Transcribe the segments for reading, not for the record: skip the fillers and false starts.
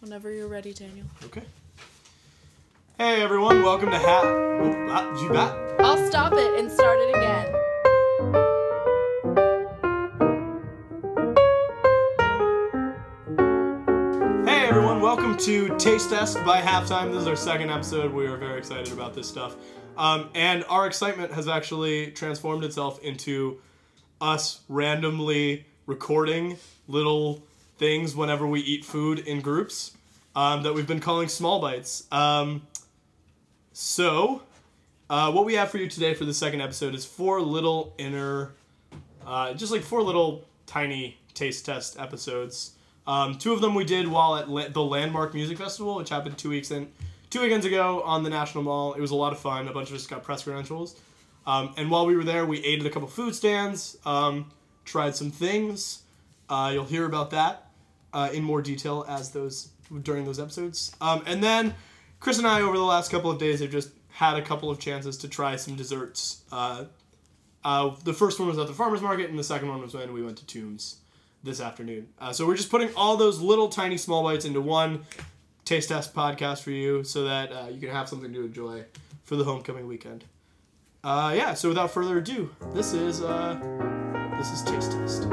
Whenever you're ready, Daniel. Okay. Hey everyone, welcome to did you bat? I'll stop it and start it again. Hey everyone, welcome to Taste Test by Halftime. This is our second episode. We are very excited about this stuff. And our excitement has actually transformed itself into us randomly recording little things whenever we eat food in groups that we've been calling small bites. So what we have for you today for the second episode is four little tiny taste test episodes. Two of them we did while at the Landmark Music Festival, which happened 2 weekends ago on the National Mall. It was a lot of fun. A bunch of us got press credentials. And while we were there, we ate at a couple food stands, tried some things. You'll hear about that in more detail during those episodes. And then Chris and I, over the last couple of days, have just had a couple of chances to try some desserts. The first one was at the farmer's market, and the second one was when we went to Tombs this afternoon. So we're just putting all those little tiny small bites into one taste test podcast for you so that you can have something to enjoy for the homecoming weekend. So without further ado, this is Taste Test.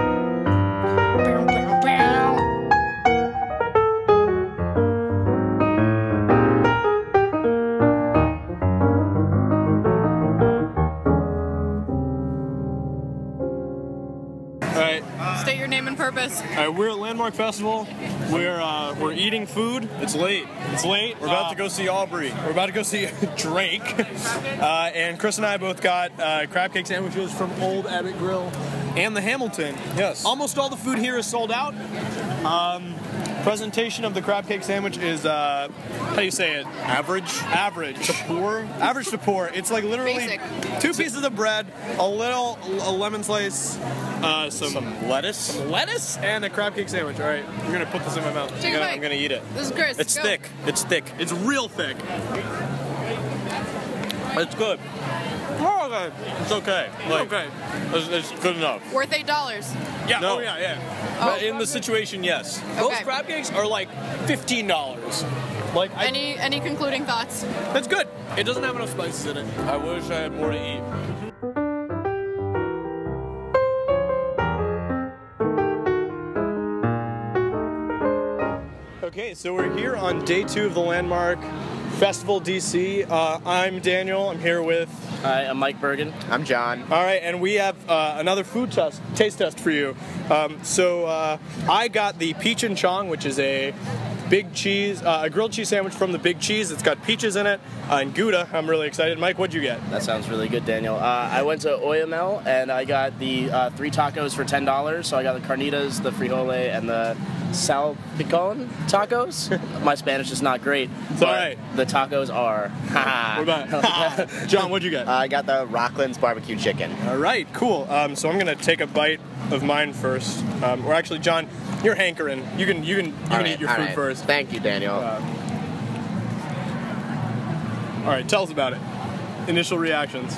State your name and purpose. All right, we're at Landmark Festival. We're eating food. It's late. We're about to go see Aubrey. We're about to go see Drake. And Chris and I both got crab cake sandwiches from Old Abbott Grill and the Hamilton. Yes. Almost all the food here is sold out. Presentation of the crab cake sandwich is, how do you say it? Average. To poor. Average to poor. It's like literally Basic. 2 pieces of bread, a lemon slice, Some lettuce. and a crab cake sandwich. All right, I'm gonna put this in my mouth. Take a bite. I'm gonna eat it. This is Chris. It's Go. thick. It's thick. It's real thick. It's good. Oh, okay. It's okay. Okay. It's good enough. Worth $8. Yeah. No. Oh yeah. But in the situation, yes. Those Okay. crab cakes are like $15. Like Any concluding thoughts? That's good. It doesn't have enough spices in it. I wish I had more to eat. Okay, so we're here on day 2 of the Landmark Festival DC. I'm Daniel. I'm here with. Hi, I'm Mike Bergen. I'm John. All right, and we have another taste test for you. I got the Peach and Chong, which is a a grilled cheese sandwich from the Big Cheese. It's got peaches in it and Gouda. I'm really excited. Mike, what'd you get? That sounds really good, Daniel. I went to Oyamel and I got the 3 tacos for $10. So I got the carnitas, the frijole, and the salpicon tacos. My Spanish is not great. It's but all right. The tacos are. What about John? What'd you get? I got the Rockland's barbecue chicken. All right, cool. So I'm gonna take a bite of mine first. Or actually, John, you're hankering. You can eat your food first. Thank you, Daniel. All right, tell us about it. Initial reactions.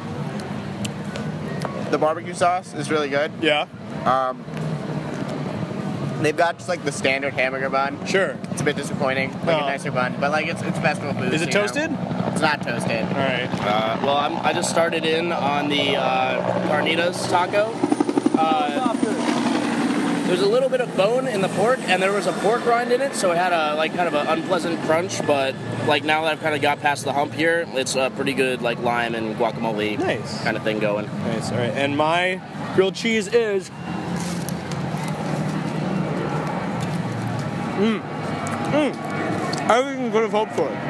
The barbecue sauce is really good. Yeah. They've got just like the standard hamburger bun. Sure. It's a bit disappointing, like Oh. a nicer bun, but like it's festival food. Is it toasted? It's not toasted. All right. I just started in on the carnitas taco. There's a little bit of bone in the pork, and there was a pork rind in it, so it had a kind of an unpleasant crunch. But now that I've kind of got past the hump here, it's a pretty good lime and guacamole kind of thing going. Nice. All right. And my grilled cheese is. Everything you could have hoped for.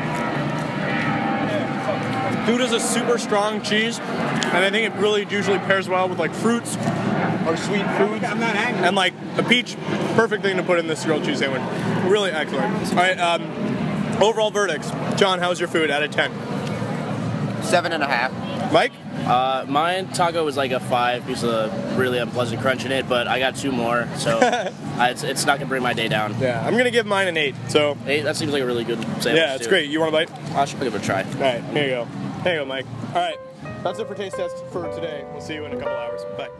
Gouda's a super strong cheese, and I think it really usually pairs well with fruits or sweet foods. And a peach, perfect thing to put in this grilled cheese sandwich. Really excellent. All right. Overall verdicts. John, how's your food out of 10? 7.5. Mike? Mine taco was like a 5 because of the really unpleasant crunch in it, but I got 2 more, so it's not gonna bring my day down. Yeah, I'm gonna give mine an 8. So 8, that seems like a really good sandwich. yeah, it's too. great. You want a bite? I should give it a try. All right, here you go. Here you go, Mike. All right, that's it for Taste Test for today. We'll see you in a couple hours. Bye.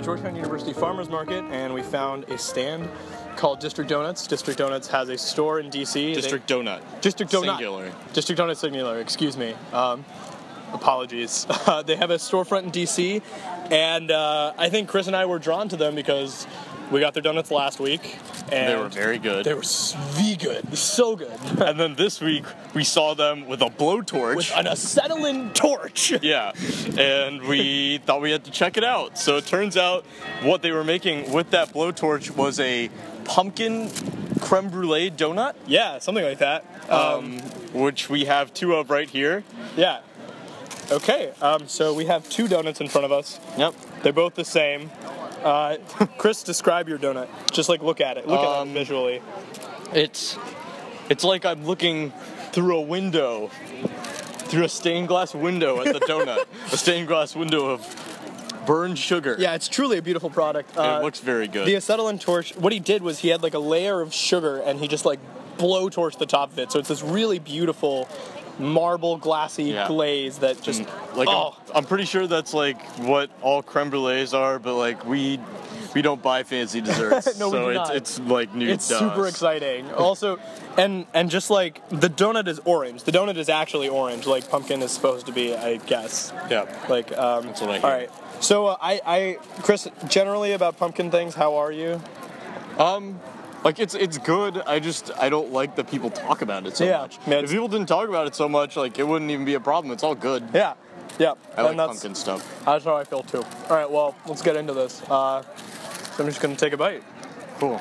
Georgetown University Farmers Market, and we found a stand called District Donuts. District Donuts has a store in DC. District Donut. District Donut. Singular. District Donut singular, excuse me. Apologies. They have a storefront in DC, and I think Chris and I were drawn to them because we got their donuts last week. And They were very good. They were good. So good. And then this week, we saw them with a blowtorch. With an acetylene torch. Yeah, and we thought we had to check it out. So it turns out what they were making with that blowtorch was a pumpkin creme brulee donut, Yeah, something like that. which we have 2 of right here. Yeah. Okay, so we have 2 donuts in front of us. Yep. They're both the same. Chris, describe your donut. Just like look at it. Look at it visually. It's like I'm looking through a window, through a stained glass window at the donut. A stained glass window of burned sugar. Yeah, it's truly a beautiful product. It looks very good. The acetylene torch, what he did was he had like a layer of sugar and he just like blow torched the top of it. So it's this really beautiful marble glassy glaze that just I'm pretty sure that's like what all creme brulees are, but like we don't buy fancy desserts. No, we so do not. it's like new It's to super us. exciting. Also, and just like the donut is orange. The donut is actually orange, like pumpkin is supposed to be, I guess. Yeah. Like, That's what I hear. all right. So Chris, generally about pumpkin things, how are you? Like it's good. I don't like that people talk about it so much. man. If people didn't talk about it so much, like it wouldn't even be a problem. It's all good. Yeah. I like pumpkin stuff. That's how I feel too. All right, well, let's get into this. So I'm just gonna take a bite. Cool.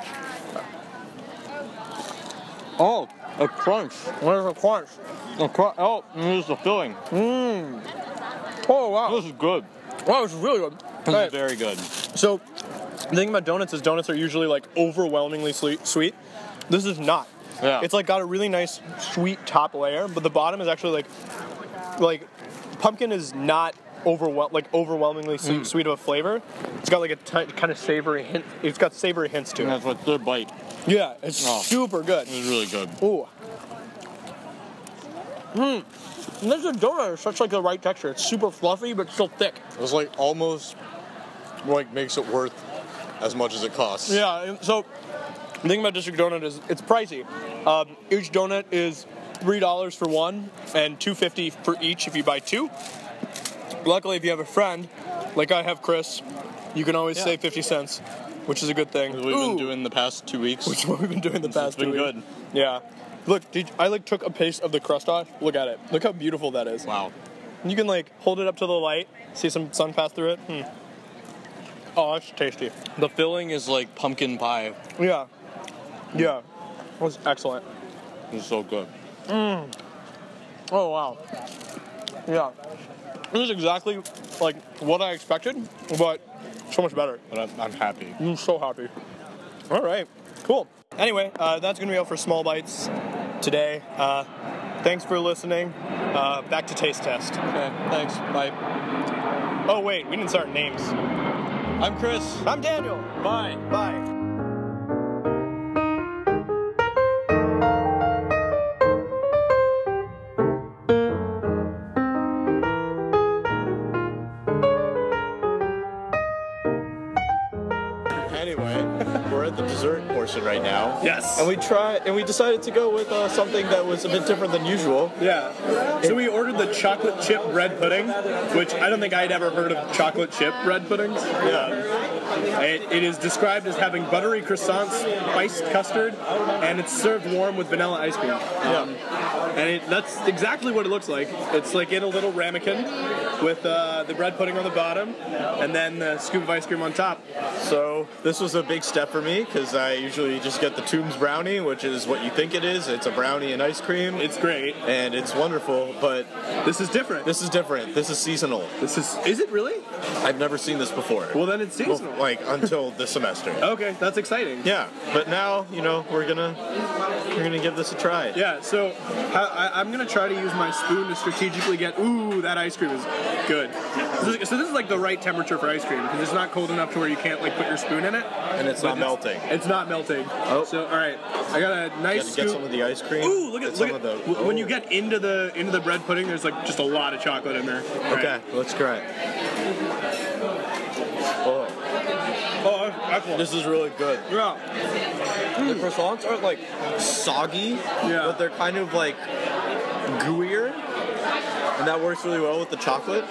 Oh, a crunch. Where's the crunch? Oh, and here's the filling. Oh wow, This is good. wow, it's really good. This All is very good. So, the thing about donuts is donuts are usually like overwhelmingly sweet. This is not. Yeah. It's like got a really nice sweet top layer, but the bottom is actually like pumpkin is not overwhelmingly sweet of a flavor. It's got like a kind of savory hint. It's got savory hints to And it. that's what third bite. Yeah, it's super good. It's really good. Ooh. And this donut is such like the right texture. It's super fluffy but still thick. It's like almost like makes it worth as much as it costs. Yeah, and so the thing about District Donut is it's pricey. Each donut is $3 for one and $2.50 for each if you buy 2. Luckily, if you have a friend, like I have Chris, you can always save 50 cents, which is a good thing. We've been doing the past 2 weeks. Which is what we've been doing the past 2 been weeks. good. Yeah. Look, I took a piece of the crust off. Look at it. Look how beautiful that is. Wow. You can hold it up to the light, see some sun pass through it. Oh, that's tasty. The filling is like pumpkin pie. Yeah. Yeah. That's excellent. It's so good. Oh, wow. Yeah. This is exactly like what I expected, but so much better. But I'm happy. I'm so happy. All right. Cool. Anyway, that's going to be all for Small Bites today. Thanks for listening. Back to Taste Test. Okay, thanks. Bye. Oh, wait. We didn't start names. I'm Chris. I'm Daniel. Bye. Bye. Anyway, we're at the dessert portion right now. Yes. And we decided to go with something that was a bit different than usual. Yeah. So we ordered the chocolate chip bread pudding, which I don't think I'd ever heard of chocolate chip bread puddings. Yeah. It is described as having buttery croissants, spiced custard, and it's served warm with vanilla ice cream. And that's exactly what it looks like. It's like in a little ramekin with the bread pudding on the bottom, and then the scoop of ice cream on top. So this was a big step for me because I usually just get the Toombs brownie, which is what you think it is. It's a brownie and ice cream. It's great. And it's wonderful, but This is different. this is different. This is seasonal. Is it really? I've never seen this before. Well, then it's seasonal. Well, like until this semester. Okay, that's exciting. Yeah, but now we're gonna give this a try. Yeah, so I'm gonna try to use my spoon to strategically get. Ooh, that ice cream is good. So this is like the right temperature for ice cream because it's not cold enough to where you can't put your spoon in it. And it's not melting. It's not melting. Oh. So all right, I got a You nice gotta scoop. get some of the ice cream. Ooh, look at some look of at the. when you get into the bread pudding. There's just a lot of chocolate in there. All right. Okay, let's try it. Oh. Excellent. This is really good. Yeah. The croissants aren't like soggy, but they're kind of like gooier, and that works really well with the chocolate.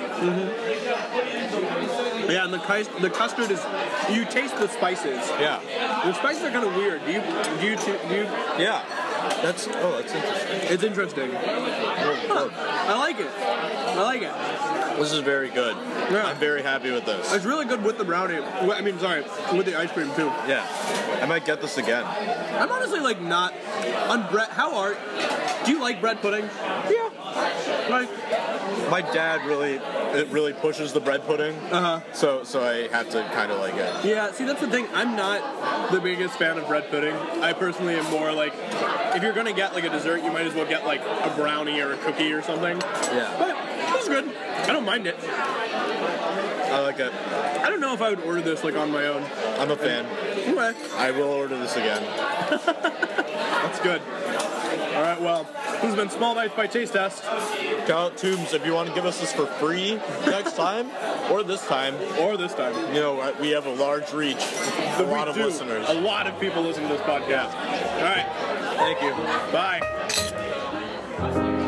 Yeah, and the custard is, you taste the spices. Yeah. The spices are kind of weird. Do you? Yeah. That's interesting. It's interesting. I like it. This is very good. Yeah. I'm very happy with this. It's really good with the brownie. With the ice cream too. Yeah. I might get this again. I'm honestly like not on bread. Do you like bread pudding? Yeah. Like, My dad really pushes the bread pudding. So I have to kind of like it. yeah, see, that's the thing. I'm not the biggest fan of bread pudding. I personally am more like, if you're gonna get like a dessert, you might as well get like a brownie or a cookie or something. Yeah. But it's good. I don't mind it. I like it. I don't know if I would order this like on my own. I'm a fan. Okay. I will order this again. That's good. All right, well, this has been Small Bites by Taste Test. Tell Toombs if you want to give us this for free next time, or this time. You know, we have a large reach. A lot of listeners. A lot of people listen to this podcast. Yeah. All right. Thank you. Bye.